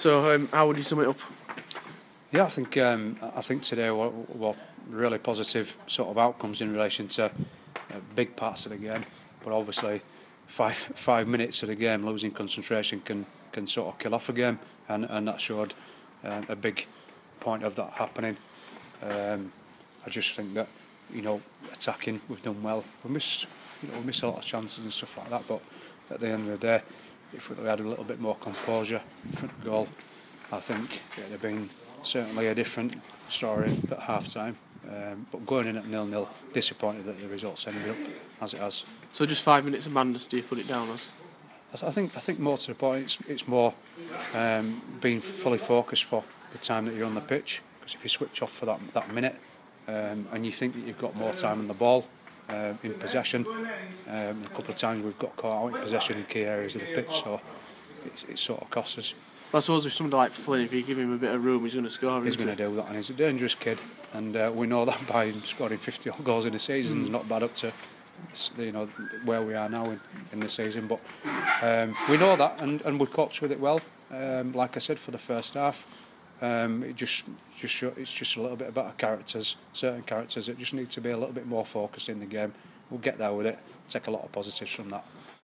So, how would you sum it up? Yeah, I think today were really positive sort of outcomes in relation to big parts of the game, but obviously 5 minutes of the game losing concentration can sort of kill off a game, and that showed a big point of that happening. I just think that attacking we've done well. We miss a lot of chances and stuff like that, but at the end of the day, if we had a little bit more composure in front of goal, I think it'd have been certainly a different story at half time. But going in at 0-0, disappointed that the results ended up as it has. So just 5 minutes of madness, do you put it down as? I think more to the point, it's more being fully focused for the time that you're on the pitch. Because if you switch off for that minute and you think that you've got more time on the ball in possession, a couple of times we've got caught out in possession in key areas of the pitch, so it sort of costs us. I suppose with somebody like Flynn, if you give him a bit of room, he's going to score. He's going to do that, and he's a dangerous kid, and we know that by him scoring 50 odd goals in a season is not bad up to where we are now in the season. But we know that, and we coped with it well. Like I said, for the first half, it's just a little bit about characters, certain characters that just need to be a little bit more focused in the game. We'll get there with it. Take a lot of positives from that.